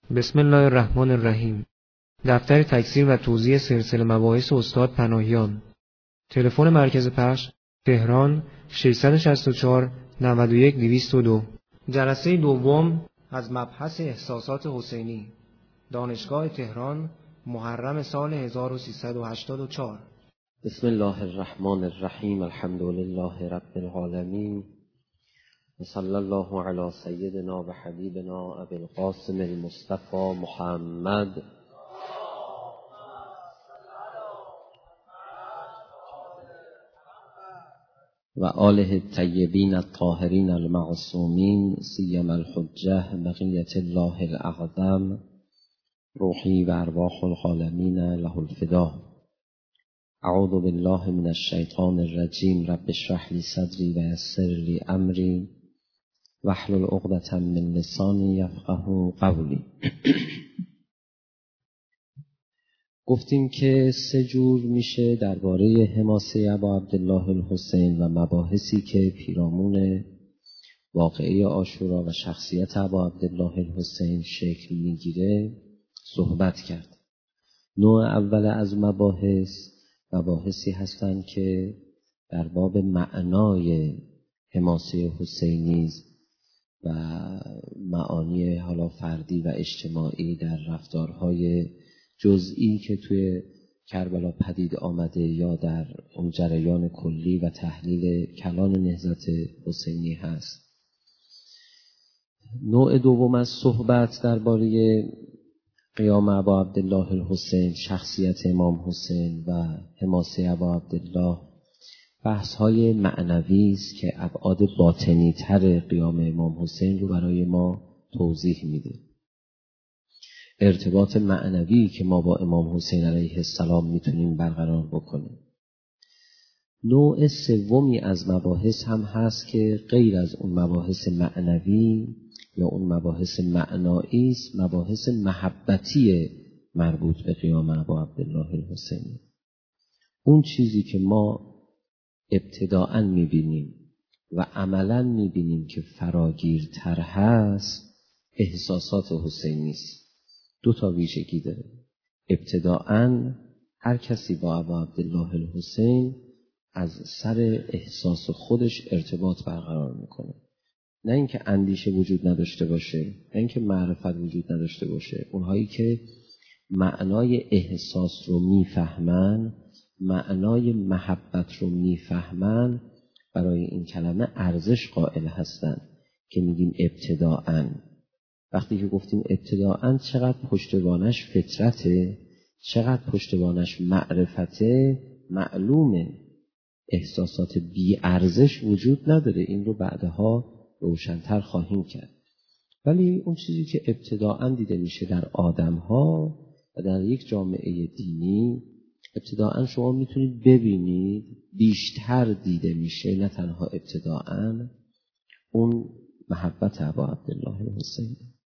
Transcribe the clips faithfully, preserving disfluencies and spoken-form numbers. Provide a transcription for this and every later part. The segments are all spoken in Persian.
بسم الله الرحمن الرحیم. دفتر تکثیر و توزیع سلسله مباحث استاد پناهیان. تلفن مرکز پخش تهران ششصد و شصت و چهار نود و یک دویست و دو. جلسه دوم از مبحث احساسات حسینی، دانشگاه تهران، محرم سال هزار و سیصد و هشتاد و چهار. بسم الله الرحمن الرحیم. الحمد لله رب العالمین و صلی الله علی سیدنا و حبیبنا ابی القاسم المصطفى محمد و آله الطیبین الطاهرین المعصومین سیما الحجه بقیة الله الاعظم روحی و ارواح العالمین له الفدا. اعوذ بالله من الشیطان الرجیم. رب اشرح لی صدری و یسر لی امری واحلل عقدة من لسانی یفقهوا قولی. گفتیم که سه جور میشه درباره حماسه ابا عبدالله الحسین و مباحثی که پیرامون واقعه عاشورا و شخصیت ابا عبدالله الحسین شکل میگیره صحبت کرد. نوع اول از مباحث مباحثی هستند که در باب معنای حماسه حسینی و معانی حالا فردی و اجتماعی در رفتارهای جزئی که توی کربلا پدید آمده یا در اون جریان کلی و تحلیل کلان نهضت حسینی هست. نوع دوم از صحبت درباره قیام ابا عبدالله الحسین، شخصیت امام حسین و حماسه ابا عبدالله بحث های معنوی است که ابعاد باطنی تر قیام امام حسین رو برای ما توضیح میده. ارتباط معنوی که ما با امام حسین علیه السلام میتونیم برقرار بکنیم. نوع سومی از مباحث هم هست که غیر از اون مباحث معنوی یا اون مباحث معنایی است، مباحث محبتی مربوط به قیام ابا عبدالله الحسین. اون چیزی که ما ابتداءً میبینیم و عملاً میبینیم که فراگیرتر هست احساسات حسینی است. دو تا ویژگی داره. ابتداءً هر کسی با ابا عبدالله الحسین از سر احساس خودش ارتباط برقرار میکنه. نه اینکه اندیشه وجود نداشته باشه، نه اینکه معرفت وجود نداشته باشه. اونهایی که معنای احساس رو میفهمن، معنای محبت رو میفهمن، برای این کلمه ارزش قائل هستن که میگیم ابتداءً. وقتی که گفتیم ابتداءً چقدر پشتوانش فطرته، چقدر پشتوانش معرفته، معلومه احساسات بی ارزش وجود نداره. این رو بعدها روشن‌تر خواهیم کرد. ولی اون چیزی که ابتداءً دیده میشه در آدم‌ها و در یک جامعه دینی، ابتداءً شما میتونید ببینید بیشتر دیده میشه، نه تنها ابتداءً، اون محبت ابا عبدالله الحسین.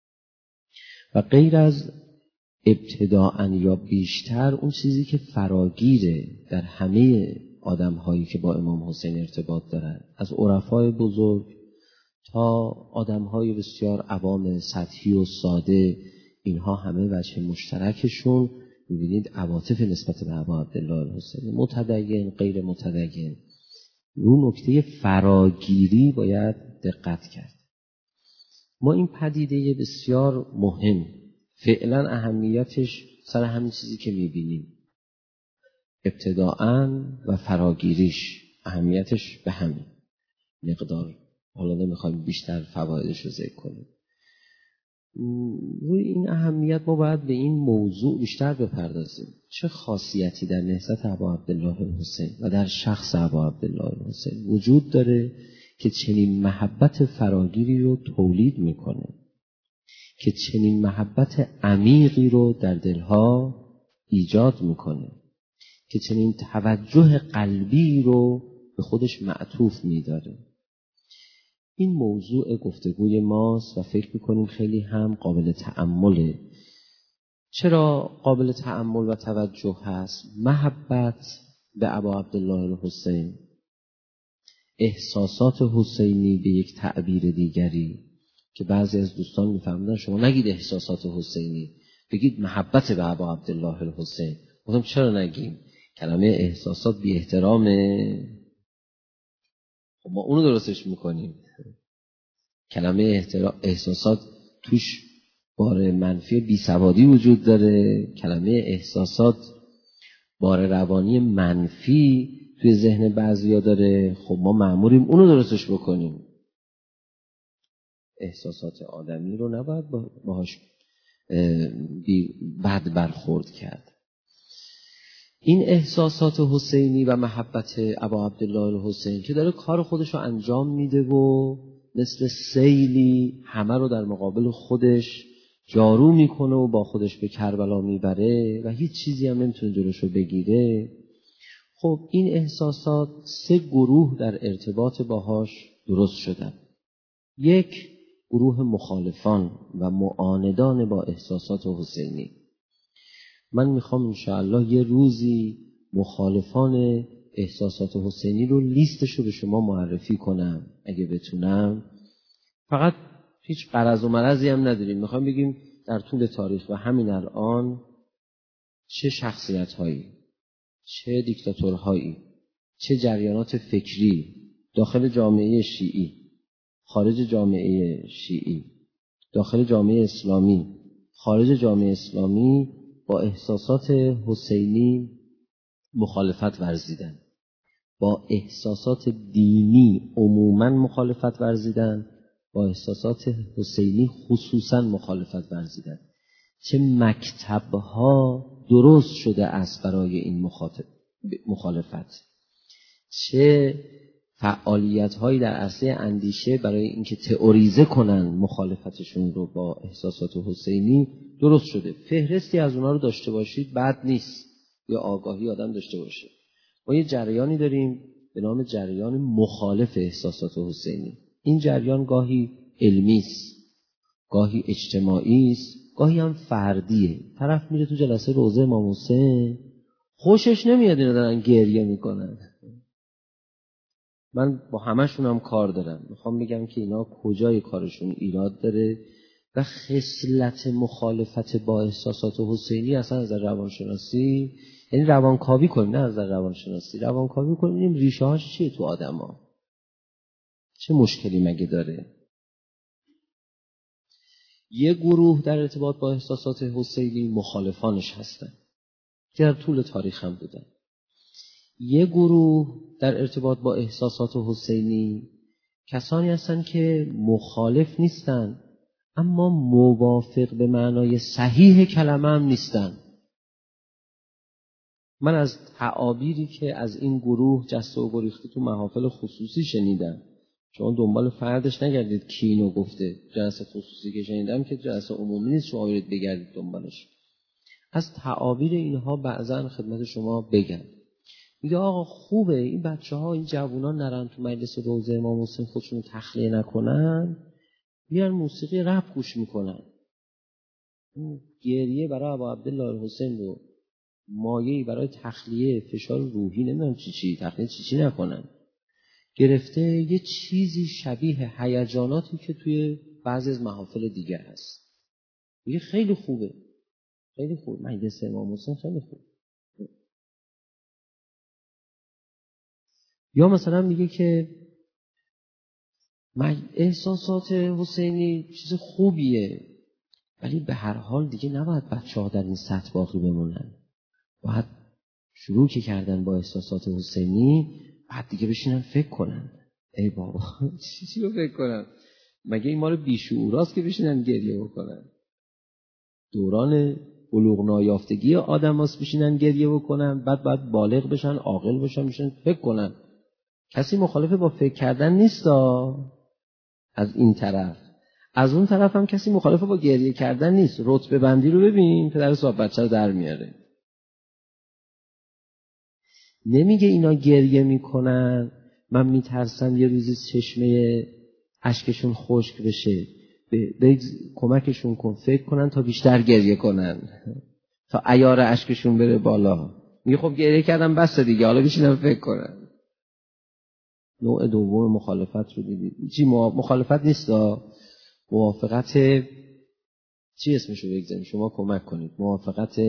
و غیر از ابتداءً یا بیشتر، اون چیزی که فراگیره در همه آدم‌هایی که با امام حسین ارتباط دارن، از عرفای بزرگ تا آدم‌های بسیار عوام سطحی و ساده، اینها همه وجه مشترکشون می‌بینید عواطف نسبت به ابا عبدالله الحسین، متدین غیر متدین. اون نکته فراگیری باید دقت کرد. ما این پدیده بسیار مهم، فعلا اهمیتش سر همین چیزی که می‌بینیم، ابتداءً و فراگیریش اهمیتش به همین مقدار. حالا نمیخوایم بیشتر فوایدش رو ذکر کنیم. روی این اهمیت ما باید به این موضوع بیشتر بپردازیم. چه خاصیتی در نهضت ابا عبدالله الحسین و در شخص ابا عبدالله الحسین وجود داره که چنین محبت فراگیری رو تولید میکنه، که چنین محبت عمیقی رو در دلها ایجاد میکنه، که چنین توجه قلبی رو به خودش معطوف میداره. این موضوع گفتگوی ماست و فکر میکنیم خیلی هم قابل تأمله. چرا قابل تأمل و توجه هست؟ محبت به ابا عبدالله الحسین، احساسات حسینی به یک تعبیر دیگری که بعضی از دوستان میفهمیدن شما نگید احساسات حسینی، بگید محبت به ابا عبدالله الحسین. گفتم چرا نگیم؟ کلمه احساسات بی احترامه. خب ما اونو درستش میکنیم. کلمه احساسات توش بار منفی بی سوادی وجود داره. کلمه احساسات بار روانی منفی توی ذهن بعضیا داره. خب ما مأموریم اونو درستش بکنیم. احساسات آدمی رو نباید باهاش بد برخورد کرد. این احساسات حسینی و محبت ابا عبدالله الحسین که داره کار خودش رو انجام میده و مثل سیلی همه رو در مقابل خودش جارو میکنه و با خودش به کربلا میبره و هیچ چیزی هم نمیتونه جلوش رو بگیره. خب این احساسات سه گروه در ارتباط باهاش درست شدن. یک گروه مخالفان و معاندان با احساسات حسینی. من میخوام انشاءالله یه روزی مخالفان احساسات حسینی رو لیستشو به شما معرفی کنم اگه بتونم. فقط هیچ غرض و مرضی هم نداریم، میخوام بگیم در طول تاریخ و همین الان چه شخصیت هایی، چه دیکتاتورهایی، چه جریانات فکری داخل جامعه شیعی، خارج جامعه شیعی، داخل جامعه اسلامی، خارج جامعه اسلامی با احساسات حسینی مخالفت ورزیدن، با احساسات دینی عموما مخالفت ورزیدن، با احساسات حسینی خصوصا مخالفت ورزیدن. چه مکتبها درست شده است برای این مخالفت، چه فعالیت هایی در عرصه اندیشه برای اینکه تئوریزه کنن مخالفتشون رو با احساسات حسینی درست شده. فهرستی از اونا رو داشته باشید بد نیست، یا آگاهی آدم داشته باشه. ما یه جریانی داریم به نام جریان مخالف احساسات حسینی. این جریان گاهی علمی است، گاهی اجتماعی است، گاهی هم فردیه. طرف میره تو جلسه روضه امام حسین، خوشش نمیاد اینا دارن گریه میکنن. من با همشون هم کار دارم، میخوام بگم که اینا کجای کارشون ایراد داره و خصلت مخالفت با احساسات حسینی اصلا از روانشناسی، یعنی روانکاوی کنیم، نه از روانشناسی، روانکاوی کنیم ریشه هاش چیه تو آدما، چه مشکلی مگه داره. یه گروه در ارتباط با احساسات حسینی مخالفانش هستن که در طول تاریخ هم بودن. یه گروه در ارتباط با احساسات حسینی کسانی هستن که مخالف نیستن اما موافق به معنای صحیح کلمه هم نیستن. من از تعابیری که از این گروه جسته و گریخته تو محافل خصوصی شنیدم، شما دنبال فردش نگردید کی اینو گفته، جلسه خصوصی که شنیدم که جلسه عمومی نیست شما برید بگردید دنبالش. از تعابیر اینها بعضا خدمت شما بگم. میگه آقا خوبه این بچه ها این جوونا نرن تو مجلس روضه امام حسین خودشون تخلیه نکنن، میرن موسیقی رپ گوش میکنن. گریه برای ابا عبدالله الحسین رو مایه‌ای برای تخلیه فشار روحی نمیدونم چی چی تخلیه چی چی نکنن. گرفته یه چیزی شبیه هیجاناتی که توی بعضی از محافل دیگه هست. میگه خیلی خوبه، خیلی خوبه مجلس امام حسین خیلی خوبه. یا مثلا میگه که احساسات حسینی چیز خوبیه ولی به هر حال دیگه نباید بچه ها در این سطح باقی بمونن، باید شروع که کردن با احساسات حسینی بعد دیگه بشینن فکر کنن. ای بابا چی چی رو فکر کنن؟ مگه این ما رو بیشعوراست که بشینن گریه بکنن؟ دوران بلوغ نایافتگی آدم هاست بشینن گریه بکنن، بعد بعد بالغ بشن عاقل بشن بشن فکر کنن. کسی مخالفه با فکر کردن نیستا از این طرف، از اون طرف هم کسی مخالفه با گریه کردن نیست. رتبه بندی رو ببین، پدر صاحب بچه رو در میاره. نمیگه اینا گریه میکنن من میترسم یه روزی چشمه اشکشون خشک بشه، به کمکشون کن فکر کنن تا بیشتر گریه کنن تا عیار اشکشون بره بالا. میگه خب گریه کردم بس دیگه حالا بشینم فکر کنن. نوع دوم مخالفت رو دیدید چی؟ مخالفت نیست موافقت چی اسمشو بگذاریم، شما کمک کنید، موافقت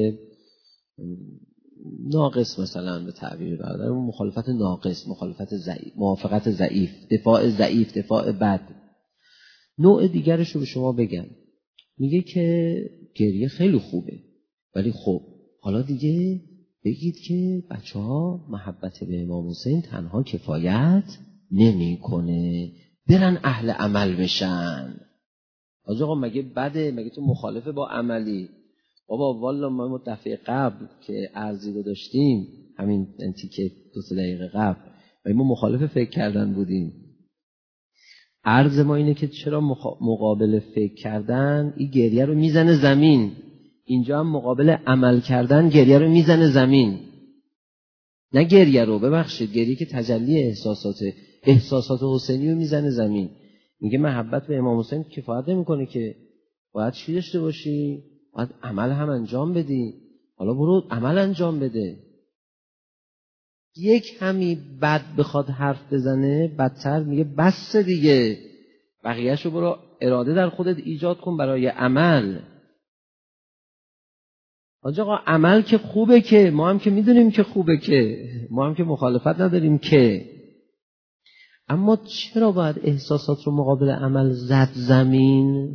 ناقص مثلا به تعبیر برادر، مخالفت ناقص، مخالفت ضعیف، موافقت ضعیف، دفاع ضعیف، دفاع بد. نوع دیگرش رو به شما بگم، میگه که گریه خیلی خوبه، ولی خب حالا دیگه بگید که بچه ها محبت به امام حسین تنها کفایت نمی کنه، برن اهل عمل بشن. آجا آقا مگه بده؟ مگه تو مخالفه با عملی؟ بابا والا ما دفعه قبل که عرضی رو داشتیم، همین انتیکه دو سه دقیقه قبل، و ما مخالف فکر کردن بودیم. عرض ما اینه که چرا مقابل فکر کردن این گریه رو میزنه زمین، اینجا هم مقابل عمل کردن گریه رو میزنه زمین. نه گریه رو، ببخشید، گریه که تجلی احساساته، احساسات حسینی رو میزنه زمین. میگه محبت به امام حسین کفایت نمیکنه که، باید چی داشته باشی؟ باید عمل هم انجام بدی. حالا برو عمل انجام بده. یک همی بد بخواد حرف بزنه، بدتر میگه بس دیگه، بقیه‌شو برو اراده در خودت ایجاد کن برای عمل. آقا عمل که خوبه، که ما هم که میدونیم که خوبه، که ما هم که مخالفت نداریم که، اما چرا باید احساسات رو مقابل عمل زد زمین؟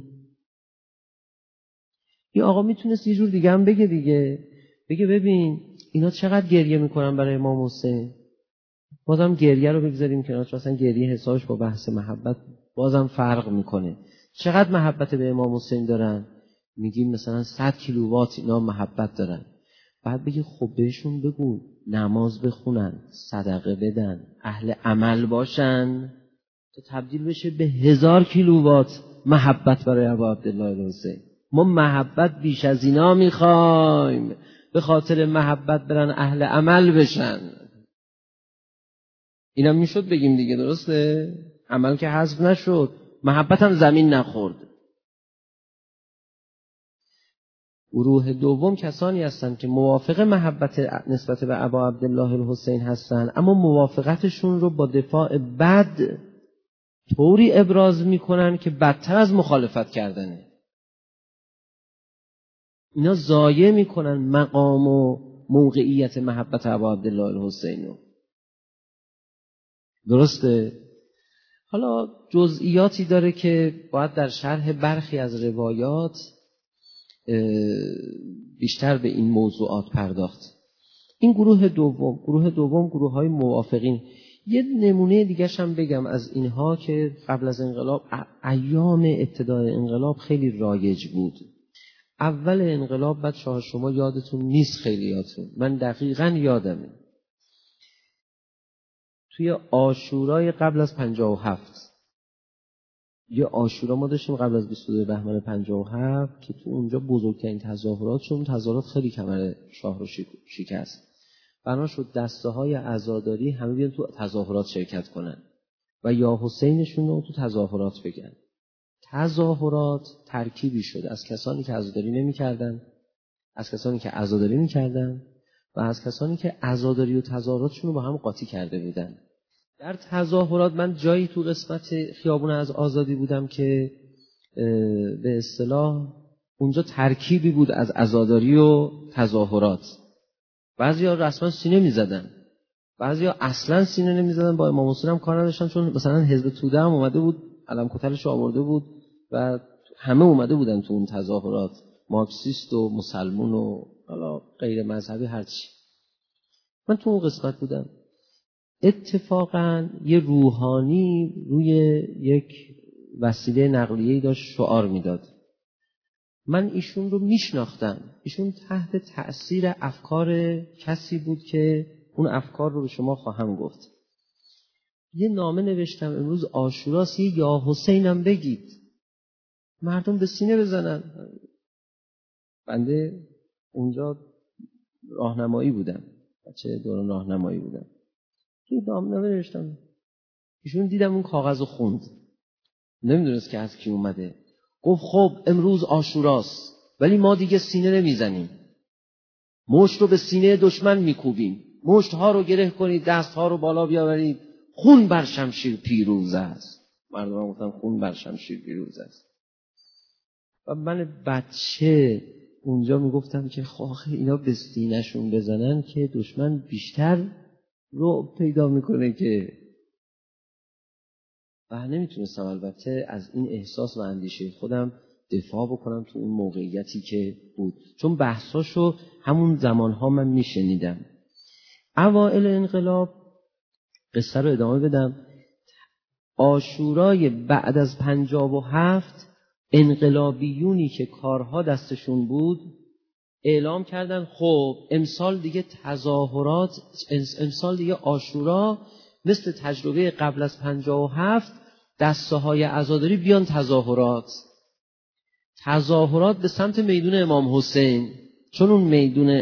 این آقا میتونست یه جور دیگه هم بگه دیگه، بگه ببین اینا چقدر گریه میکنن برای امام حسین، بازم گریه رو بگذاریم کنار، چون اصلا گریه حسابش با بحث محبت بازم فرق میکنه. چقدر محبت به امام حسین دارن؟ میگیم مثلا صد کیلووات اینا محبت دارن. بعد بگی خب بهشون بگو نماز بخونن، صدقه بدن، اهل عمل باشن، تا تبدیل بشه به هزار کیلووات محبت برای ابا عبدالله حسین. ما محبت بیش از اینا میخوایم، به خاطر محبت برن اهل عمل بشن. اینا میشد بگیم دیگه، درسته؟ عمل که حذف نشد، محبت هم زمین نخورد. گروه دوم کسانی هستند که موافق محبت نسبت به ابا عبدالله الحسین هستند، اما موافقتشون رو با دفاع بد طوری ابراز میکنن که بدتر از مخالفت کردنه. اینا ضایع میکنن مقام و موقعیت محبت ابا عبدالله الحسین رو. درسته؟ حالا جزئیاتی داره که باید در شرح برخی از روایات بیشتر به این موضوعات پرداخت. این گروه دوم، گروه دوم گروه های موافقین. یه نمونه دیگه هم بگم از اینها که قبل از انقلاب، ایام ابتدای انقلاب خیلی رایج بود. اول انقلاب، بعد شاه شما یادتون نیست خیلیاتون، من دقیقاً یادمه، توی عاشورای قبل از پنجاه و هفت، یه عاشورا ما داشتیم قبل از بیست و دو بهمن پنجاه و هفت که تو اونجا بزرگترین تظاهرات، چون تظاهرات خیلی کمر شاه رو شکست، بنا شد دسته های عزاداری همه بیان تو تظاهرات شرکت کنن و یا حسینشون رو تو تظاهرات بگن. تظاهرات ترکیبی شد از کسانی که عزاداری نمی کردن، از کسانی که عزاداری می کردن و از کسانی که عزاداری و تظاهراتشون رو با هم قاطی کرده بودن. در تظاهرات من جایی تو قسمت خیابون از آزادی بودم که به اصطلاح اونجا ترکیبی بود از عزاداری و تظاهرات. بعضیا رسما سینه می‌زدن، بعضیا اصلا سینه نمی‌زدن، با امام حسین هم کار نداشتن، چون مثلا حزب توده هم اومده بود، علم کتلش آورده بود و همه اومده بودن تو اون تظاهرات، مارکسیست و مسلمون و حالا غیر مذهبی هرچی. من تو اون قسمت بودم. اتفاقاً یه روحانی روی یک وسیله نقلیه‌ای داشت شعار میداد. من ایشون رو میشناختم. ایشون تحت تأثیر افکار کسی بود که اون افکار رو به شما خواهم گفت. یه نامه نوشتم امروز عاشوراست، یه یا حسینم بگید، مردم به سینه بزنن. بنده اونجا راهنمایی بودم، بچه دوران راهنمایی بودم. یه نامه نوشتم، ایشون دیدم اون کاغذ رو خوند، نمیدونست که از کی اومده. گفت خب امروز عاشوراست ولی ما دیگه سینه نمیزنیم، مشت رو به سینه دشمن میکوبیم، مشت ها رو گره کنید، دست ها رو بالا بیاورید، خون بر شمشیر پیروز است. مردم گفتن خون بر شمشیر پیروز است. و من بچه اونجا میگفتم که خواهی اینا به سینه‌شون بزنن که دشمن بیشتر رو پیدا میکنه که و نمیتونستم البته از این احساس و اندیشه خودم دفاع بکنم تو اون موقعیتی که بود، چون بحثاشو همون زمانها من میشنیدم. اوائل انقلاب قصه رو ادامه بدم. عاشورای بعد از پنجاه و هفت انقلابیونی که کارها دستشون بود اعلام کردن خب امسال دیگه تظاهرات، امسال دیگه عاشورا مثل تجربه قبل از پنجاه و هفت دسته های عزاداری بیان تظاهرات تظاهرات به سمت میدون امام حسین، چون اون میدون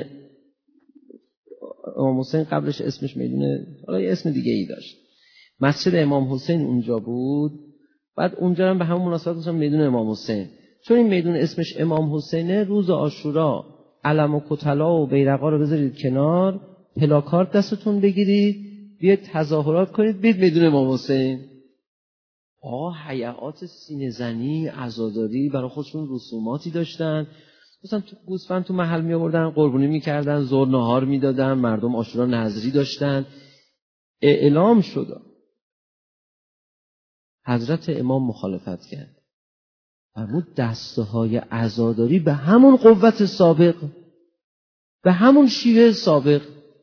امام حسین قبلش اسمش میدون، حالا یه اسم دیگه ای داشت، مسجد امام حسین اونجا بود، بعد اونجا هم به همون مناسبت گذاشتن میدون امام حسین. چون این میدون اسمش امام حسینه، روز عاشورا علم و کتلا و بیرقا رو بذارید کنار، پلاکارد دستتون بگیرید، بیاید تظاهرات کنید، بیاید میدون امام حسین. آه هیئات سینه زنی عزاداری برای خودشون رسوماتی داشتن، مثلا تو گوسفند تو محل می آوردن، قربونی میکردن، ظهر نهار میدادن، مردم عاشورا نذری داشتن. اعلام شد، حضرت امام مخالفت کرد، فرمود دسته های عزاداری به همون قوت سابق، به همون شیوه سابق،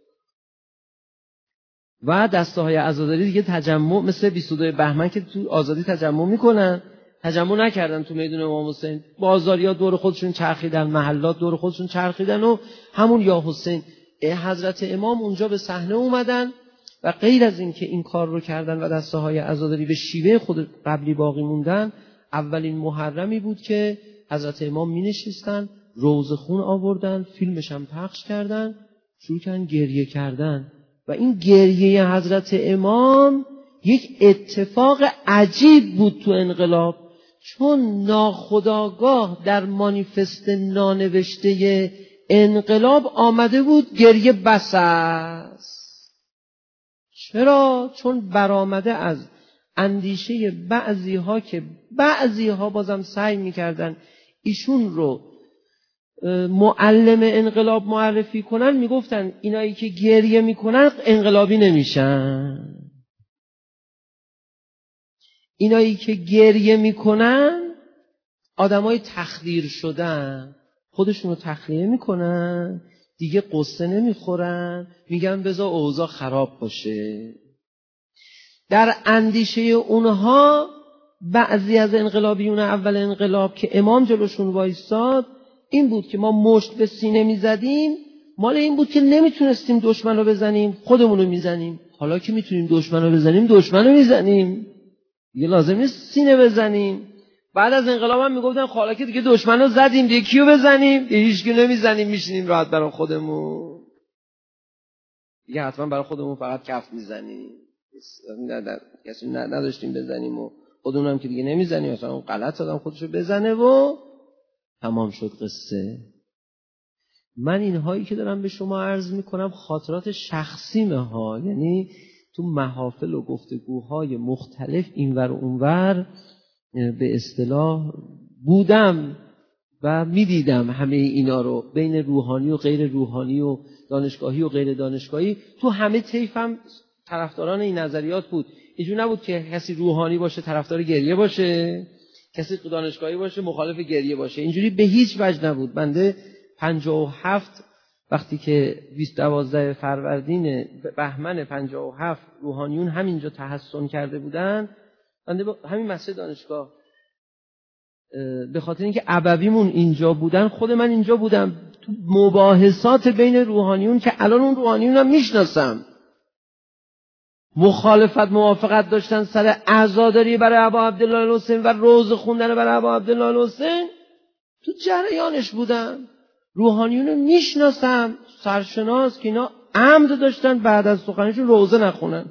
و دسته های عزاداری دیگه تجمع مثل بیست و دو بهمن که تو آزادی تجمع میکنن، تجمع نکردن تو میدون امام حسین، بازاریا دور خودشون چرخیدن، محلات دور خودشون چرخیدن و همون یا حسین. حضرت امام اونجا به صحنه اومدن و غیر از این که این کار رو کردن و دسته های عزاداری به شیوه خود قبلی باقی موندن، اولین محرمی بود که حضرت امام می نشستن، روزه خون آوردن، فیلمش هم پخش کردن، شروع کردن گریه کردن. و این گریه حضرت امام یک اتفاق عجیب بود تو انقلاب، چون ناخودآگاه در مانیفست نانوشته انقلاب آمده بود گریه بس است. چرا؟ چون برآمده از اندیشه بعضی ها که بعضی ها بازم سعی میکردن ایشون رو معلم انقلاب معرفی کنن، میگفتن اینایی که گریه میکنن انقلابی نمیشن، اینایی که گریه میکنن آدمای تخدیر شدن، خودشونو تخلیه میکنن، دیگه قصه نمیخورن، میگن بذار اوضاع خراب باشه. در اندیشه اونها بعضی از انقلابیون اول انقلاب که امام جلوشون وایستاد این بود که ما مشت به سینه میزدیم، مال این بود که نمیتونستیم دشمن رو بزنیم، خودمون رو میزنیم. حالا که میتونیم دشمن رو بزنیم، دشمن رو میزنیم، دیگه لازم نیست سینه بزنیم. بعد از انقلاب هم میگفتن حالا که دیگه دشمن رو زدیم، دیگه کیو بزنیم؟ دیگه هیچکی نمیزنیم، میشینیم راحت برای خودمون، دیگه حتما برای خودمون فقط کف میزنیم، کسی نداشتیم بزنیم و خودمون هم که دیگه نمیزنیم، مثلا اون غلط آدم خودشو بزنه و تمام شد قصه. من اینهایی که دارم به شما عرض میکنم خاطرات شخصیمه ها، یعنی تو محافل و گفتگوهای مختلف اینور و اونور به اصطلاح بودم و میدیدم همه اینا رو، بین روحانی و غیر روحانی و دانشگاهی و غیر دانشگاهی، تو همه طیفم طرفداران این نظریات بود. اینجور نبود که کسی روحانی باشه طرفدار گریه باشه، کسی دانشگاهی باشه مخالف گریه باشه، اینجوری به هیچ وجه نبود. بنده پنجاه و هفت وقتی که بیست دوازده فروردین بهمن پنجاه و هفت روحانیون همینجا تحصن کرده بودن، بنده همین مسجد دانشگاه به خاطر اینکه ابویمون اینجا بودن، خود من اینجا بودم تو مباحثات بین روحانیون که الان اون روحانیون هم میشناسم، مخالفت موافقت داشتن سر عزاداری برای ابا عبدالله الحسین و روزه خوندن برای ابا عبدالله الحسین، تو جریانش بودم. روحانیونو میشناسم، سرشناس که اینا عمد داشتن بعد از سخنشون روزه نخونن.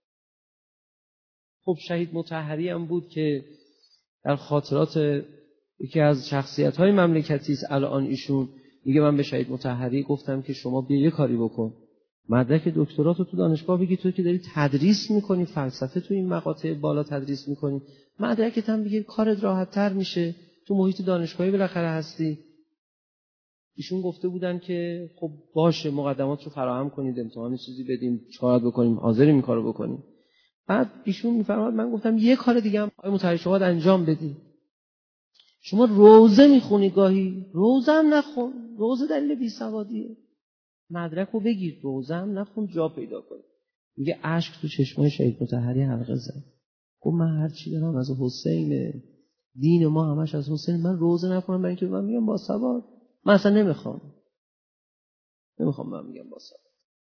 خب شهید مطهری هم بود که در خاطرات یکی از شخصیت‌های مملکتی است الان، ایشون میگه من به شهید مطهری گفتم که شما بیا یه کاری بکن، مدرک دکتراتو تو دانشگاه بگی، تو که داری تدریس میکنی فلسفه، تو این مقاطع بالا تدریس میکنی، مدرکت هم بگیر، کارت راحت تر میشه، تو محیط دانشگاهی بالاخره هستی. ایشون گفته بودن که خب باشه مقدمات رو فراهم کنید، امتحان چیزی بدیم، چیکار بکنیم، حاضریم این کارو بکنیم. بعد ایشون میفرماد من گفتم یه کار دیگه هم آقای مطهری شما باید انجام بدید. شما روزه میخونی گاهی، روزه هم نخون، روزه دلیل بیسوادیه. مدرک رو بگیر، روزه هم نخون، جا پیدا کن. میگه اشک تو چشمای شهید مطهری حلقه زد. گفت من هر چی دارم از حسینه، دین ما همش از حسین، من روزه نکنم برای اینکه من میگم با سواد. من اصلا نمیخوام نمیخوام من میگم با سواد.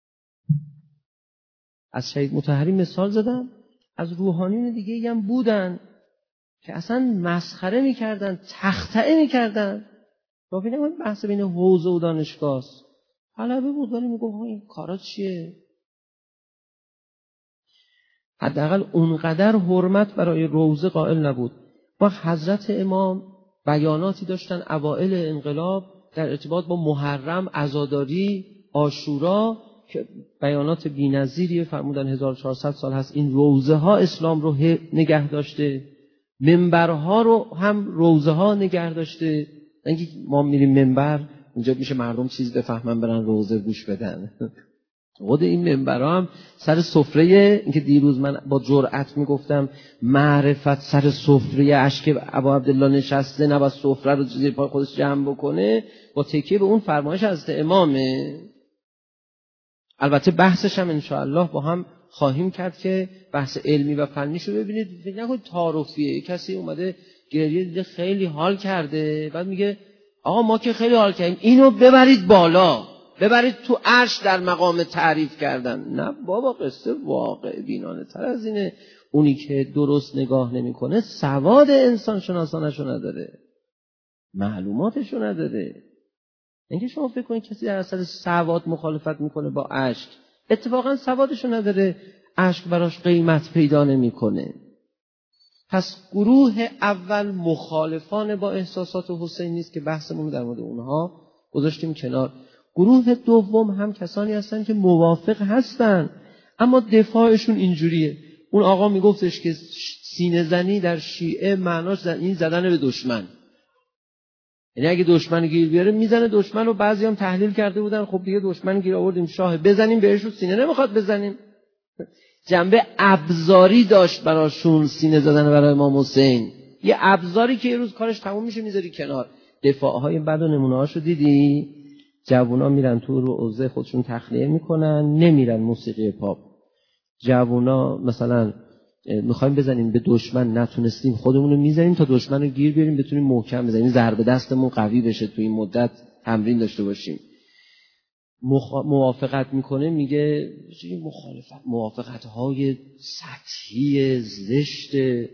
از شهید مطهری مثال زدم، از روحانیون دیگه هم بودن که اصلا مسخره میکردن، تختعه میکردن. با ببینم بحث بین حوزه و دانشگاه است. طلبه بود ولی میگه این کارا چیه؟ حداقل اونقدر حرمت برای روزه قائل نبود. با حضرت امام بیاناتی داشتن اوائل انقلاب در ارتباط با محرم، عزاداری، عاشورا که بیانات بی‌نظیری فرمودن هزار و چهارصد سال هست این روزه ها اسلام رو نگه داشته، منبرها رو هم روزه ها نگه داشته. اینکه ما میریم منبر اونجا میشه مردم چیز بفهمن برن روزه گوش بدن. خود این منبرها هم سر سفره، اینکه دیروز من با جرأت میگفتم معرفت سر سفره اشک ابا عبدالله نشسته نه با سفره رو زیر پای خودش جمع بکنه، با تکیه به اون فرمایش حضرت امامه. البته بحثش هم انشاءالله با هم خواهیم کرد که بحث علمی و فنیشو ببینید، فکر نکنید تعارفیه. کسی اومده گریه دیده خیلی حال کرده، بعد میگه آقا ما که خیلی حال کردیم، اینو ببرید بالا، ببرید تو عرش در مقام تعریف کردن. نه بابا، قصه واقع بینانه تر از اینه. اونی که درست نگاه نمیکنه سواد انسان شناسانشو نداره، معلوماتشو نداره. اینکه شما فکر کنید کسی در اثر سواد مخالفت میکنه با اشک، اتفاقا سوادشو نداره، اشک براش قیمت پیدا نمیکنه. پس گروه اول مخالفان با احساسات حسینی است که بحثمون در مورد اونها گذاشتیم کنار. گروه دوم هم کسانی هستن که موافق هستن اما دفاعشون اینجوریه. اون آقا میگفتش که سینه زنی در شیعه معناش زن این زدن به دشمن، یعنی اگه دشمن گیر بیاره میزنه دشمن رو. بعضی هم تحلیل کرده بودن خب دیگه دشمن گیر آوردیم شاه بزنیم بهش رو سینه نمیخواد بزنیم. جنبه ابزاری داشت براشون سینه زدن برای امام حسین، یه ابزاری که یه روز کارش تموم میشه میذاری کنار. دفاعهای بد و نمونه‌هاشو دیدی؟ جوونا میرن تو روزه خودشون تخلیه میکنن، نمیرن موسیقی پاپ. جوونا مثلا میخوایم بزنیم به دشمن، نتونستیم خودمون رو میزنیم تا دشمن رو گیر بیاریم بتونیم محکم بزنیم، ضربه دستمون قوی بشه، تو این مدت تمرین داشته باشیم. مخ... موافقت میکنه میگه مخالفت، موافقت های سطحی زشت.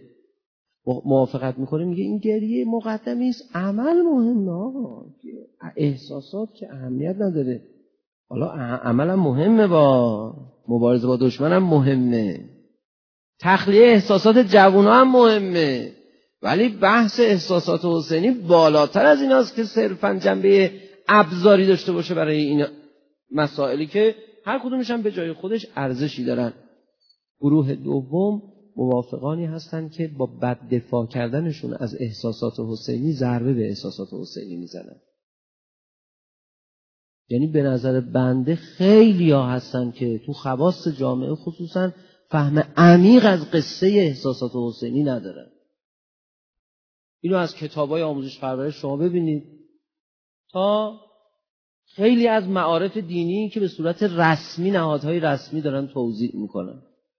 موافقت میکنه میگه این گریه مقدمی است، عمل مهمه، احساسات که اهمیت نداره. حالا عمل هم مهمه، با مبارزه با دشمن هم مهمه، تخلیه احساسات جوونا هم مهمه، ولی بحث احساسات حسینی بالاتر از ایناست که صرفاً جنبه ابزاری داشته باشه برای این مسائلی که هر کدومش هم به جای خودش ارزشی دارن. گروه دوم موافقانی هستن که با بد دفاع کردنشون از احساسات حسینی ضربه به احساسات حسینی میزنن. یعنی به نظر بنده خیلی ها هستن که تو خواص جامعه خصوصا فهم عمیق از قصه احساسات حسینی ندارن. اینو از کتابای آموزش پرورش شما ببینید تا خیلی از معارف دینی که به صورت رسمی نهادهای رسمی دارن توضیح میکنن،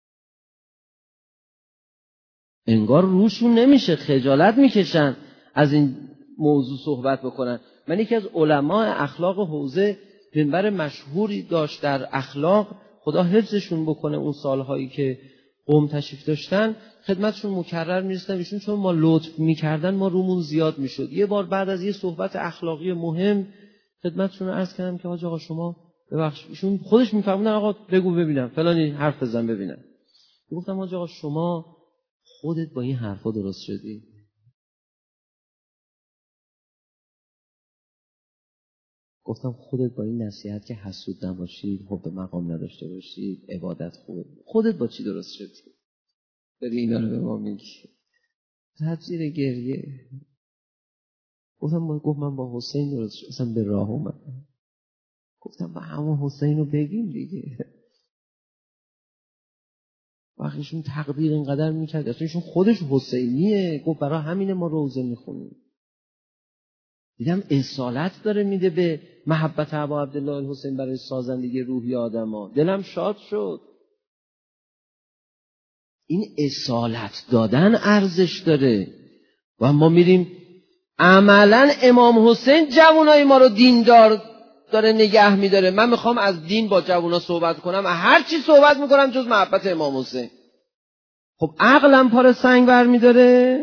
انگار روشون نمیشه، خجالت میکشن از این موضوع صحبت بکنن. من یکی از علماء اخلاق حوزه منبر مشهوری داشت در اخلاق، خدا حفظشون بکنه، اون سالهایی که قم تشریف داشتن خدمتشون مکرر میرسیدم ایشون، چون ما لطف میکردن ما رومون زیاد میشد. یه بار بعد از یه صحبت اخلاقی مهم خدمتشون عرض کردم که حاج آقا شما ببخشید، ایشون خودش میفهموندن آقا بگو ببینم فلانی حرف بزن ببینم. گفتم حاج آقا شما خودت با این حرفا درست شدی؟ گفتم خودت با این نصیحت که حسود نباشید، حب مقام نداشته باشید، عبادت خوب، خودت با چی درست شدی؟ داری اینا رو به ما میگی؟ زد زیر گریه. گفتم گفت من با حسین رو اصلا به راه اومدم. گفتم با همون حسین رو بگیم دیگه. وقتیشون تقدیر اینقدر میکرد، اصلا ایشون خودش حسینیه، گفت برای همین ما روزه میخونیم. دیدم اصالت داره میده به محبت ابا عبدالله الحسین برای سازندگی روحی آدما. دلم شاد شد. این اصالت دادن ارزش داره. و ما میریم عملا امام حسین جوانای ما رو دیندار داره نگه میداره. من میخوام از دین با جوانا صحبت کنم، هر چی صحبت میکنم جز محبت امام حسین. خب عقلم پاره سنگ بر میداره.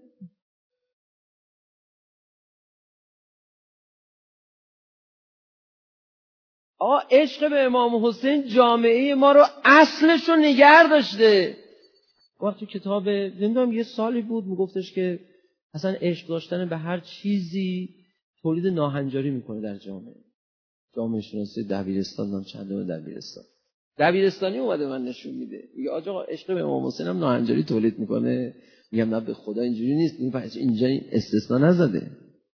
آقا عشق به امام حسین جامعه ما رو اصلش رو نگه داشته. وقت تو کتاب نمیدونم یه سالی بود میگفتش که اصلا عشق داشتن به هر چیزی تولید ناهنجاری میکنه در جامعه. جامعه شناسی دبیرستان نام چندم دبیرستان دبیرستانی اومده من نشون میده، میگه آقا عشق به امام حسین هم ناهنجاری تولید میکنه. میگم نه به خدا اینجوری نیست، این پس اینجا استثنا نزده،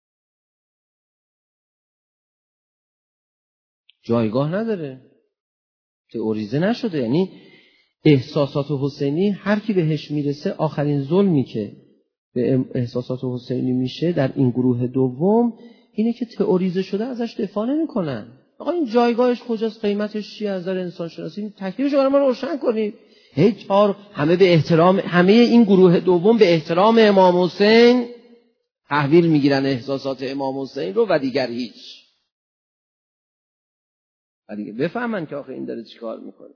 جایگاه نداره، تئوریزه نشده. یعنی احساسات حسینی هر کی بهش میرسه آخرین ظلمی که به احساسات حسینی میشه در این گروه دوم اینه که تئوریزه شده ازش دفاع نمیکنن. آقا این جایگاهش کجاست، قیمتش چیه از نظر انسان شناسی؟ تکلیفش برای ما روشن کنید. هی چهار همه به احترام، همه این گروه دوم به احترام امام حسین تحویل میگیرن احساسات امام حسین رو و دیگر هیچ. و دیگه بفهمن که آخه این داره چیکار میکنه.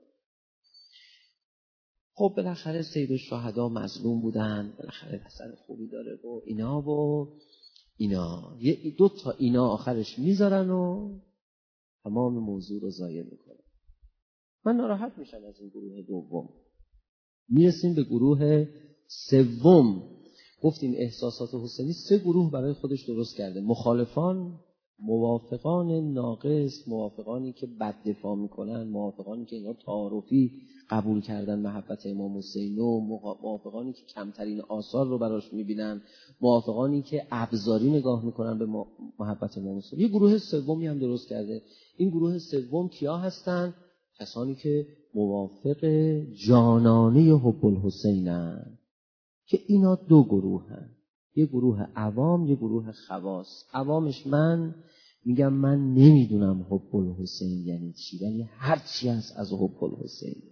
خب بالاخره سید الشهدا مظلوم بودن، بالاخره پسر خوبی داره و اینا و اینا یه دو تا اینا آخرش میذارن و تمام موضوع رو ضایع میکنن. من ناراحت میشم از این گروه دوم. میرسیم به گروه سوم. گفتیم احساسات حسینی سه گروه برای خودش درست کرده: مخالفان، موافقان ناقص، موافقانی که بد دفاع میکنن، موافقانی که اینا تعارفی قبول کردن محبت امام حسین و موافقانی که کمترین آثار رو براش میبینن، موافقانی که ابزاری نگاه میکنن به محبت امام حسین. یه گروه سومی هم درست کرده. این گروه سوم کیا هستن؟ کسانی که موافق جانانه حب الحسینن، که اینا دو گروه هن. یه گروه عوام، یه گروه خواص. عوامش من میگم من نمیدونم حب الحسین یعنی چی، ولی هر چی هست از حب الحسین.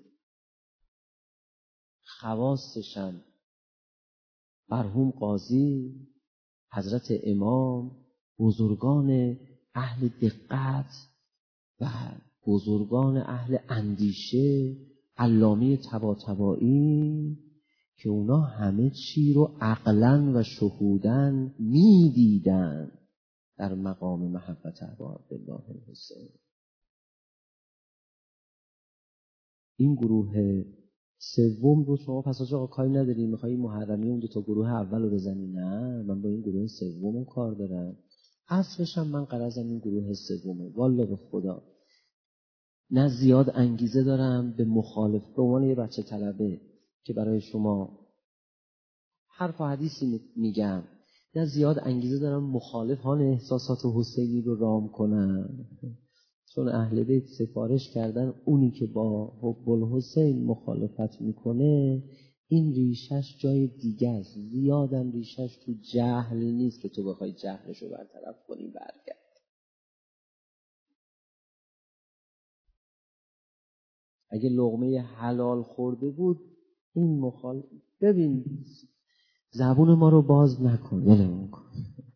خواصشن مرحوم قاضی، حضرت امام، بزرگان اهل دقت و بزرگان اهل اندیشه، علامه طباطبایی، که اونا همه چی رو عقلن و شهودن میدیدن در مقام محبت ابا عبدالله الحسین. این گروه سوم رو شما پس آقا کاری نداری میخوایی محرمی اون دو تا گروه اول رو بزنی؟ نه، من با این گروه سوم کار دارم. اصلش هم من غرضم این گروه سومه. والله به خدا نه زیاد انگیزه دارم به مخالف به عنوان یه بچه طلبه که برای شما حرف و حدیثی میگم، نه زیاد انگیزه دارم مخالفان احساسات حسینی رو رام کنم، چون اهل بیت سفارش کردن اونی که با حب الحسین مخالفت میکنه این ریشش جای دیگه است. زیادم ریشش تو جهل نیست که تو بخوای جهلش رو برطرف کنی. برگرد اگه لقمه حلال خورده بود این مخالف، ببین زبون ما رو باز نکن، ولمون کن.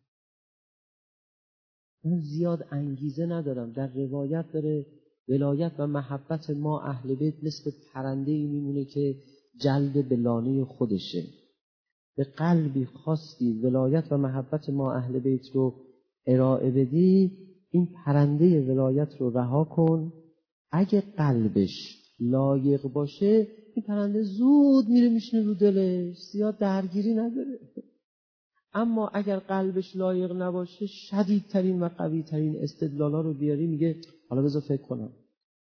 من زیاد انگیزه ندارم. در روایت داره ولایت و محبت ما اهل بیت مثل پرنده‌ای میمونه که جلد به لانه خودشه. به قلبی خواستی ولایت و محبت ما اهل بیت رو ارائه بدی، این پرنده ولایت رو رها کن. اگه قلبش لایق باشه این پرنده زود میره میشینه رو دلش، زیاد درگیری نداره. اما اگر قلبش لایق نباشه شدیدترین و قویترین استدلالا رو بیاری، میگه حالا بذار فکر کنم.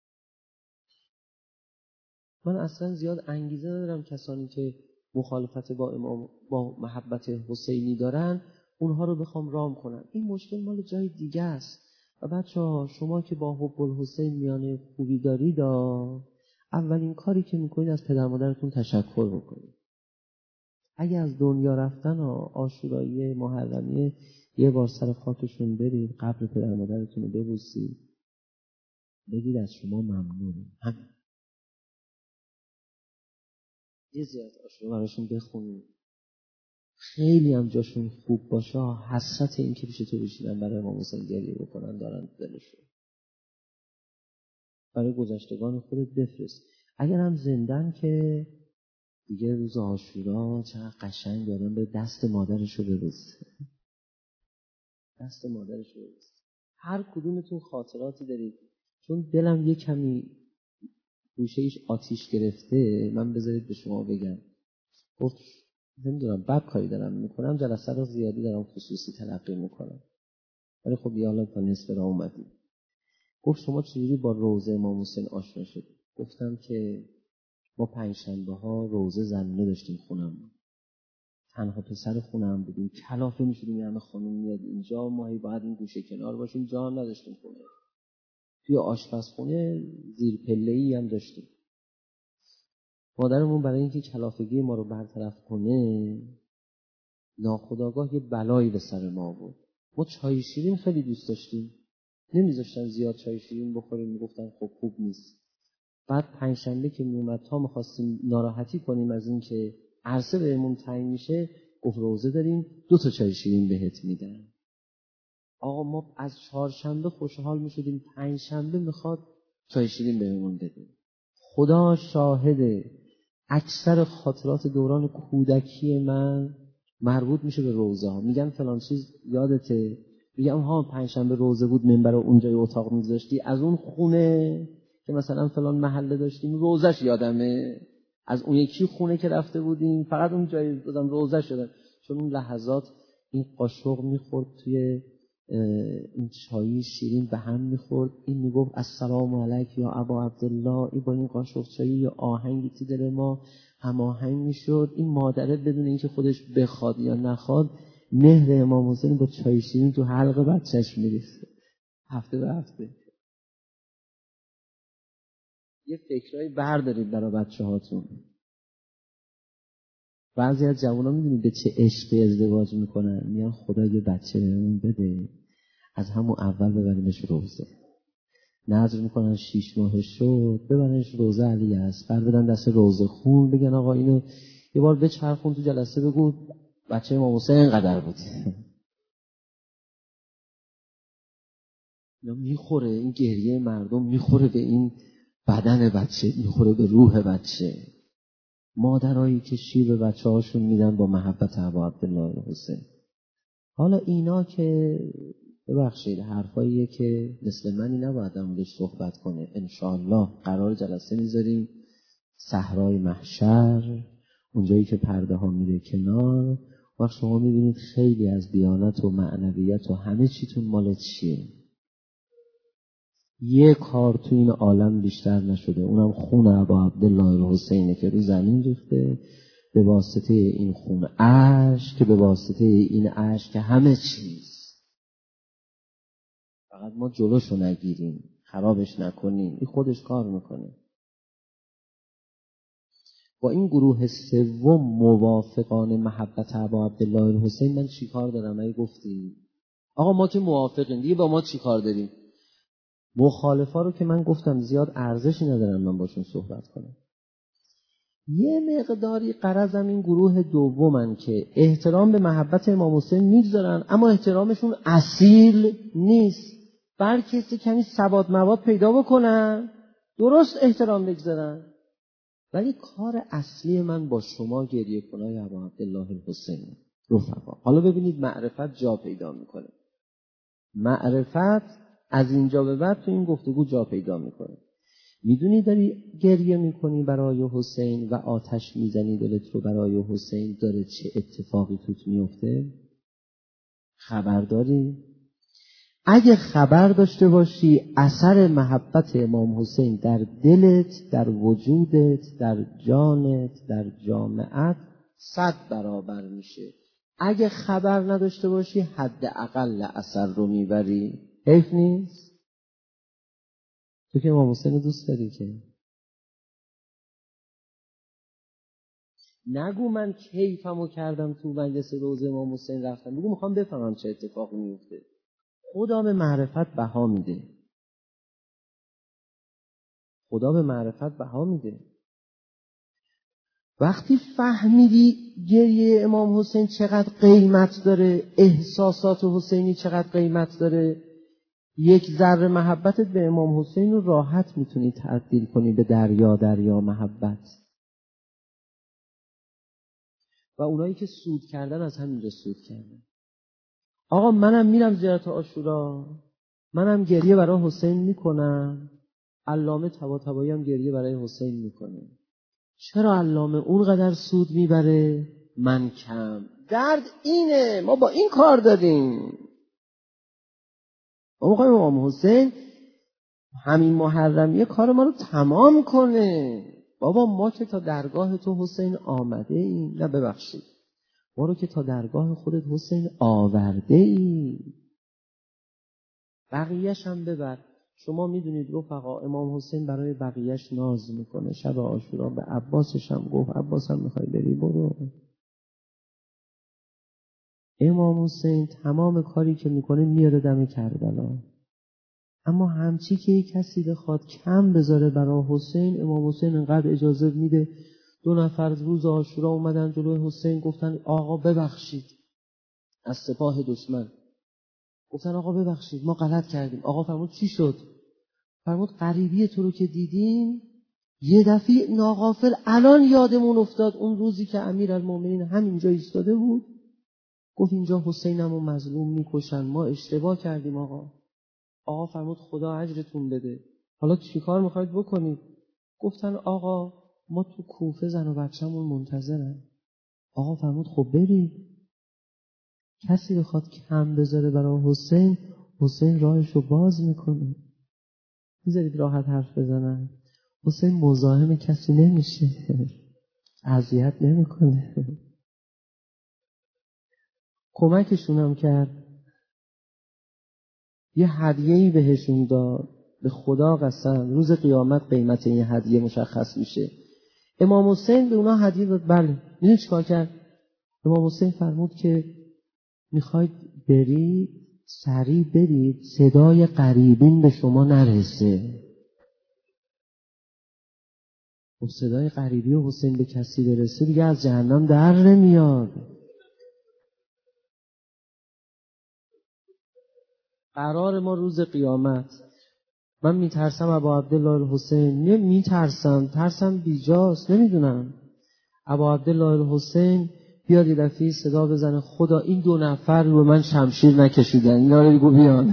من اصلا زیاد انگیزه ندارم کسانی که مخالفت با امام با محبت حسینی دارن اونها رو بخوام رام کنم. این مشکل مال جای دیگه است. و بچه‌ها شما که با حب الحسین میانه خوبی دارید، اولین کاری که میکنید از پدر مادرتون تشکر بکنید. اگه از دنیا رفتن عاشورایی محرمیه یه بار سر خاکشون برید، قبر پدر مادرتون رو ببوسید، بگید از شما ممنونم. همین. یه زیاد عاشورا براشون بخونید. خیلی هم جاشون خوب باشه، حسرت این که پیش تو بشینن برای امام حسین گریه بکنن دارن تو دلشون. برای گذشتگان خودت بفرست. اگر هم زندن که دیگه روز عاشورا چقدر قشنگ آدم به دست مادرشو ببوسه. دست مادرشو ببوسه. هر کدومتون خاطراتی دارید، چون دلم یه کمی گوشه ایش آتیش گرفته، من بذارید به شما بگم. گفت نمیدونم بد کاری دارم میکنم، جلسه رو زیادی دارم خصوصی تلقی میکنم، ولی خب یه حالا تا نصف راه اومدیم. گفت شما چجوری با روضه امام حسین آشنا شدید؟ گفتم که ما پنجشنبه ها روضه زنونه داشتیم خونم، تنها پسر خونم بودیم، کلافه میشدیم یه همه خانم میاد اینجا، ما هی باید این گوشه کنار باشیم، جا هم نداشتیم خونه. توی آشپزخونه زیر پله‌ای هم داشتیم. مادرمون برای اینکه کلافگی ما رو برطرف کنه ناخودآگاه یه بلایی به سر ما آورد. ما چای شیرین خیلی دوست داشتیم، نمیذاشتن زیاد چای شیرین بخوریم، میگفتن خب خوب نیست. بعد پنجشنبه که میومد تا می‌خواستیم ناراحتی کنیم از این که عرصه بهمون تعیین میشه، گفت روزه داریم دو تا چای شیرین بهت میدن. آقا ما از چهارشنبه خوشحال میشدیم، پنجشنبه میخواد چای شیرین بهمون بده. خدا شاهده اکثر خاطرات دوران کودکی من مربوط میشه به روزه ها. میگن فلان چیز یادته؟ میگم ها پنجشنبه روزه بود، منبر رو اونجای اتاق میذاشتی، از اون خونه که مثلا فلان محله داشتیم روزش یادمه، از اون یکی خونه که رفته بودیم فقط اون جایی دادم روزش یادم. چون اون لحظات این قاشق میخورد توی این چایی شیرین به هم میخورد، این میگفت السلام علیک یا ابا عبدالله، این با این قاشق چایی یا آهنگی تو دل ما هم آهنگ میشد. این مادره بدون اینکه خودش بخواد یا نخواد مهر امام حسین با چای شیرین تو حلق بچهش میریخت هفته به هفته. یه فکرایی بردارید برای بچه هاتون. بعضی از جوانا میدونید به چه عشقی ازدواج میکنن؟ میگن خدا یه بچه بهمون بده، از همون اول ببریمش روزه. نظر میکنن شیش ماه شد ببرنش روزه علی اصغر، بدن دست روزه خون، بگن آقا اینو یه بار بچرخون تو جلسه، بگو بچه امام حسین اینقدر بود. میخوره این گریه مردم، میخوره به این بدن بچه، میخوره به روح بچه. مادرایی که شیر به بچه هاشون میدن با محبت ابا عبدالله حسین. حالا اینا که ببخشید حرفاییه که مثل منی نباید امروز صحبت کنه. انشاءالله قرار جلسه میذاریم صحرای محشر، اونجایی که پرده ها میره کنار، وقت شما میبینید خیلی از دیانت و معنویت و همه چیتون مال چیه. یه کار تو این عالم بیشتر نشده، اونم خون ابا عبدالله حسینه که رو زمین ریخته، به واسطه این خون اشک، که به واسطه این اشک که همه چیز. فقط ما جلوشو نگیریم، خرابش نکنیم، این خودش کار میکنه. با این گروه سوم موافقان محبت ابا عبدالله حسین من چی کار دارم؟ اگه گفتیم آقا ما که موافقیم دیگه با ما چی کار داریم؟ مخالفا رو که من گفتم زیاد ارزشی ندارم من باشون صحبت کنم. یه مقداری غرضم این گروه دومن که احترام به محبت امام حسین میگذارن، اما احترامشون اصیل نیست، بلکه کمی ثبات مواد پیدا بکنن، درست احترام بگذارن. ولی کار اصلی من با شما گریه کنای ابا عبدالله حسین رفقا. حالا ببینید معرفت جا پیدا میکنه. معرفت از اینجا به بعد تو این گفتگو جا پیدا میکنه. میدونی داری گریه میکنی برای حسین و آتش میزنی دلت رو برای حسین، داره چه اتفاقی توت میفته؟ خبر داری؟ اگه خبر داشته باشی اثر محبت امام حسین در دلت، در وجودت، در جانت، در جامعت صد برابر میشه. اگه خبر نداشته باشی حداقل اثر رو میبری. حیف نیست؟ تو که امام حسین رو دوست داری که. نگو من کیفمو کردم تو مجلس روضه امام حسین رفتم، بگو میخوام بفهمم چه اتفاقی میفته. خدا به معرفت بها میده. خدا به معرفت بها میده. وقتی فهمیدی گریه امام حسین چقدر قیمت داره، احساسات حسینی چقدر قیمت داره، یک ذره محبتت به امام حسین رو راحت میتونی تبدیل کنی به دریا دریا محبت. و اونایی که سود کردن از همینجا سود کردن. آقا منم میرم زیارت عاشورا، منم گریه برای حسین میکنم. علامه طباطبایی هم گریه برای حسین میکنه. چرا علامه اونقدر سود میبره من کم؟ درد اینه، ما با این کار داریم. ما میخوایم امام حسین همین محرمیه کار ما رو تمام کنه. بابا ما که تا درگاه تو حسین آمده ایم، نه ببخشید، ما رو که تا درگاه خودت حسین آورده ای. بقیهش هم ببر. شما میدونید رفقا امام حسین برای بقیهش ناز میکنه. شب عاشورا به عباسش هم گفت عباس هم میخوای بری برو. امام حسین تمام کاری که میکنه میاره دم کربلا. اما همچی که کسی بخواد کم بذاره برای حسین، امام حسین انقدر اجازه میده. دو نفر روز عاشورا اومدن جلوی حسین گفتن آقا ببخشید، از سپاه دشمن گفتن آقا ببخشید ما غلط کردیم. آقا فرمود چی شد؟ فرمود غریبی تو رو که دیدیم یه دفعه ناغافل الان یادمون افتاد اون روزی که امیرالمومنین همینجا ایستاده بود گفت اینجا حسینمو مظلوم میکشن، ما اشتباه کردیم آقا. آقا فرمود خدا اجرتون بده، حالا چی کار میخواید بکنید؟ گفتن آقا ما تو کوفه زن و بچه‌مون منتظرن. آقا فرمود خب برید. کسی بخواد کم بذاره برای حسین، حسین راهشو باز میکنه. میذارید راحت حرف بزنن. حسین مزاحم کسی نمیشه، اذیت نمیکنه. کمکشون هم کرد. یه هدیه‌ای بهشون داد. به خدا قسم روز قیامت قیمت این هدیه مشخص میشه. امام حسین به اونا هدیه داد. بله. میدونی چیکار کرد؟ امام حسین فرمود که میخواید برید سریع برید صدای قریبین به شما نرسه. و صدای قریبی و حسین به کسی برسه دیگه از جهنم در نمیاد. قرار ما روز قیامت، من میترسم ابا عبدالله الحسین، میترسم ترسم بیجاست، نمیدونم. ابا عبدالله الحسین بیاد یه دفعه صدا بزنه خدا این دو نفر رو من شمشیر نکشیدن، اینا رو بگو بیان.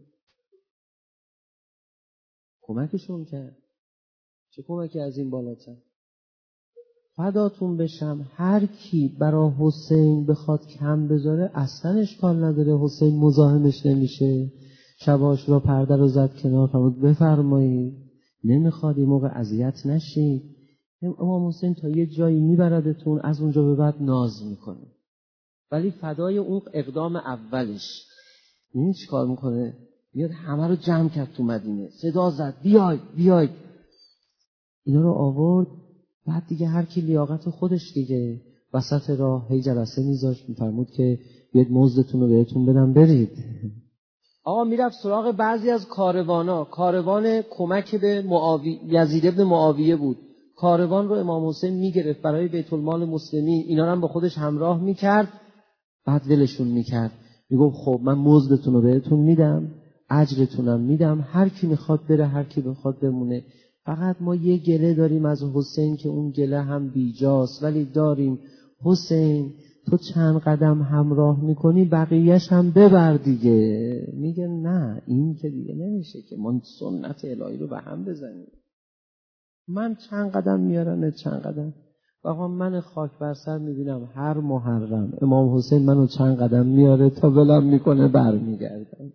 کمکشون کرد. چه کمکی از این بالاتر؟ فداتون بشم هر کی برای حسین بخواد کم بذاره اصلا اشکال نداره، حسین مزاحمش نمیشه. شب عاشورا پرده رو زد کنار فرمود بفرمایید، نمیخواد این موقع اذیت نشید. امام حسین تا یه جایی میبردتون، از اونجا به بعد ناز میکنه. ولی فدای اون اقدام اولش این چی کار میکنه؟ میاد همه رو جمع کرد تو مدینه، صدا زد بیاید بیاید، اینا رو آورد. بعد دیگه هر کی لیاقت خودش دیگه وسط راه هی جلسه میذاشت، میفرمود که بیاید مزدتون رو بهتون بدم برید. آقا میرفت سراغ بعضی از کاروانا. کاروان کمک به معاویه، یزید ابن معاویه بود. کاروان رو امام حسین میگرفت برای بیت المال مسلمین، اینا رو هم با خودش همراه میکرد. بعد ولشون میکرد، میگفت خب من مزدتون رو بهتون میدم، اجرتونم میدم، هر کی میخواد بره هر کی بخواد بمونه. فقط ما یه گله داریم از حسین که اون گله هم بیجاست، ولی داریم. حسین تو چند قدم همراه میکنی بقیهش هم ببر دیگه. میگه نه این که دیگه نمیشه که ما سنت الهی رو به هم بزنیم. من چند قدم میارم چند قدم. آقا من خاک بر سر میبینم هر محرم امام حسین منو چند قدم میاره تا ولم میکنه برمیگردم.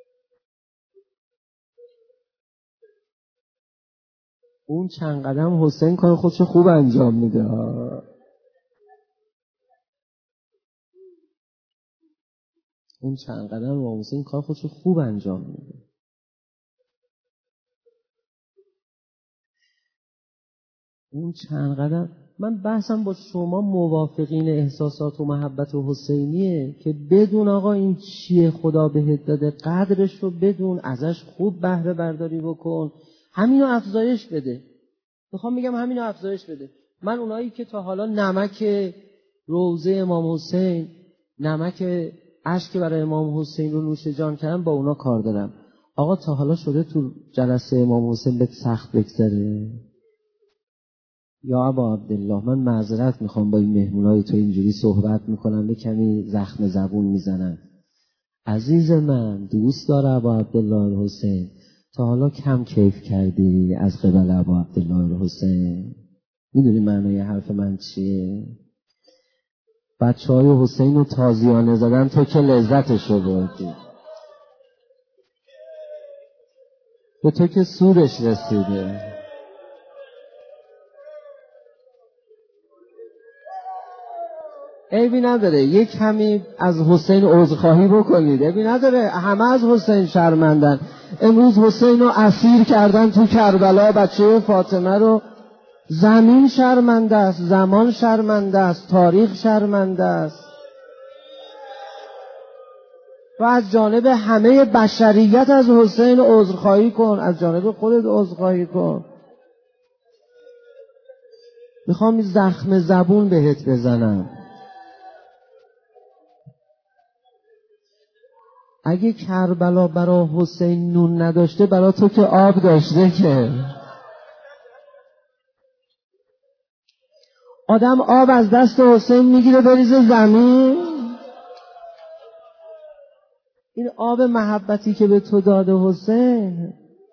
اون چند قدم حسین کار خودشو خوب انجام میده. اون چند قدم امام حسین کار خودشو خوب انجام میده. اون چند قدم، من بحثم با شما موافقین احساسات و محبت و حسینیه که بدون آقا این چیه خدا بهت داده، قدرش رو بدون، ازش خوب بهره برداری بکن، همینو افزایش بده. میخوام میگم همینو افزایش بده. من اونایی که تا حالا نمک روضه امام حسین، نمک اشک برای امام حسین رو نوش جان کردم، با اونا کار دارم. آقا تا حالا شده تو جلسه امام حسین بهت سخت بگذره؟ یا ابا عبدالله من معذرت میخوام با این مهمونای تو اینجوری صحبت میکنم، به کمی زخم زبون میزنن. عزیز من، دوست داره ابا عبدالله حسین، تا حالا کم کیف کردی از قبل ابا عبدالله حسین؟ میدونی معنای حرف من چیه؟ بچه های حسین رو تازیانه زدن، تو که لذتش رو بردی، به تو که سورش رسیده. عیبی نداره یک کمی از حسین عذرخواهی بکنید، عیبی نداره، همه از حسین شرمندن. امروز حسین رو اسیر کردن تو کربلا، بچه فاطمه رو. زمین شرمنده است، زمان شرمنده است، تاریخ شرمنده است. و از جانب همه بشریت از حسین عذرخواهی کن، از جانب خودت عذرخواهی کن. میخوام زخم زبون بهت بزنم. اگه کربلا برا حسین نون نداشته، برا تو که آب داشته. که آدم آب از دست حسین میگیره بریزه زمین. این آب محبتی که به تو داده حسین،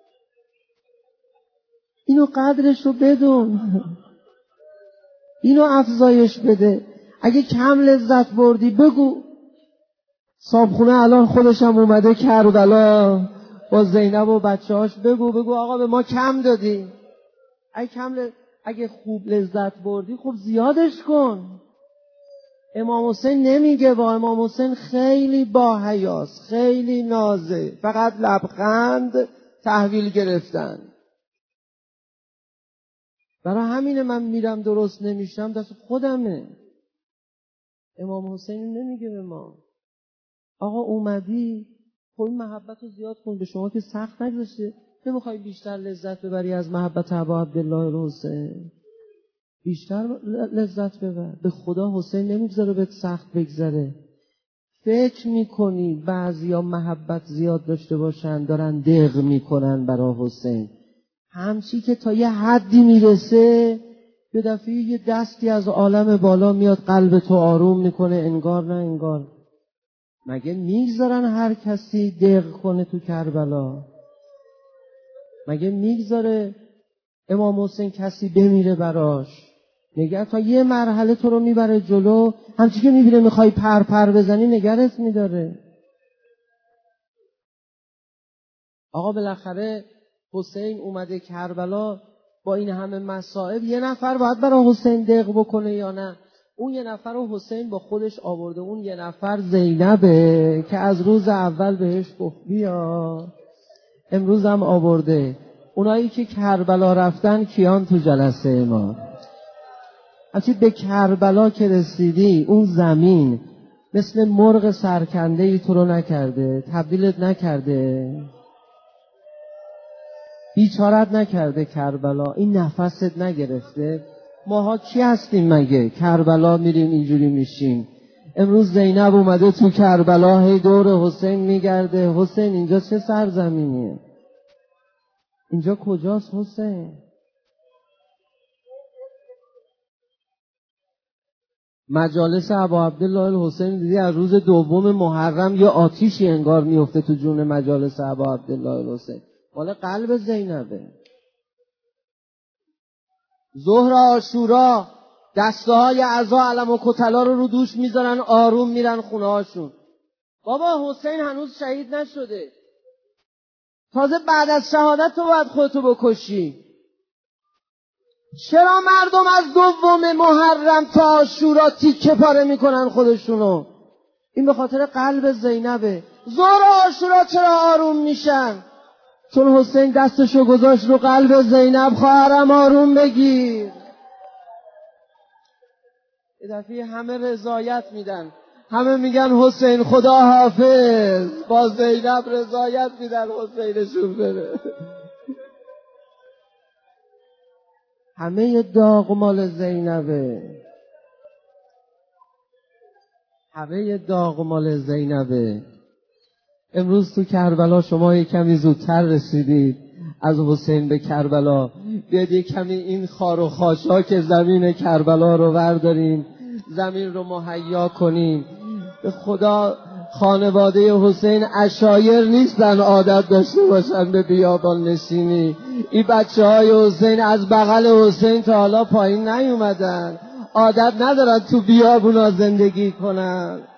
اینو قدرش رو بدون، اینو افزایش بده. اگه کم لذت بردی بگو. صابخونه الان خودشم اومده کربلا با زینب و بچه‌هاش، بگو بگو آقا به ما کم دادی. اگه کم ل... اگه خوب لذت بردی خب زیادش کن. امام حسین نمیگه، با امام حسین خیلی با حیاست، خیلی نازه، فقط لبخند تحویل گرفتن. برای همینه من میرم درست نمیشم، دست خودمه. امام حسین نمیگه به ما آقا اومدی خب این محبت رو زیاد کن، به شما که سخت نگذاشته، نمیخوای بیشتر لذت ببری از محبت ابا عبدالله حسین؟ بیشتر لذت ببر. به خدا حسین نمیگذاره بهت سخت بگذره. فکر میکنی بعضیا محبت زیاد داشته باشن دارن دق میکنن برای حسین، همچی که تا یه حدی میرسه یه دفعه یه دستی از عالم بالا میاد قلب تو آروم میکنه، انگار نه انگار. مگه میگذارن هر کسی دق کنه تو کربلا؟ مگه میگذاره امام حسین کسی بمیره براش؟ نگر تا یه مرحله تو رو میبره جلو، همچی که میبینه میخوای پر پر بزنی نگرت میداره. آقا بالاخره حسین اومده کربلا با این همه مصائب، یه نفر باید برای حسین دق بکنه یا نه؟ اون یه نفر رو حسین با خودش آورده. اون یه نفر زینبه که از روز اول بهش گفت بیا، امروز هم آورده. اونایی که کربلا رفتن کیان تو جلسه ما؟ اصلا به کربلا که رسیدی، اون زمین مثل مرغ سرکنده ای تو رو نکرده، تبدیلت نکرده، بیچارت نکرده کربلا، این نفست نگرفته؟ ماها کی هستیم مگه کربلا میریم اینجوری میشیم؟ امروز زینب اومده تو کربلا هی دور حسین میگرده. حسین اینجا چه سرزمینیه؟ اینجا کجاست حسین؟ مجالس ابا عبدالله حسین دیدی از روز دوم محرم یه آتیشی انگار میفته تو جون مجالس ابا عبدالله حسین. مال قلب زینبه. ظهر عاشورا دسته های عزا علم و کتلا رو رو دوش میذارن، آروم میرن خونه هاشون. بابا حسین هنوز شهید نشده، تازه بعد از شهادت تو باید خودتو بکشی. چرا مردم از دوم محرم تا عاشورا تیکه پاره میکنن خودشونو؟ این به خاطر قلب زینبه. ظهر عاشورا چرا آروم میشن؟ چون حسین دستشو گذاشت رو قلب زینب، خواهرم آروم بگیر. یه دفعه همه رضایت میدن، همه میگن حسین خدا حافظ، با زینب رضایت میدن حسینشون بره. همه داغ مال زینبه، همه داغ مال زینبه. امروز تو کربلا شما یک کمی زودتر رسیدید از حسین به کربلا. بیاید یک کمی این خار و خاشاک زمین کربلا رو برداریم، زمین رو مهیا کنیم. به خدا خانواده حسین عشایر نیستن عادت داشته باشن به بیابان نشینی. این بچه های حسین از بغل حسین تا حالا پایین نیومدن، عادت ندارن تو بیابونا زندگی کنن.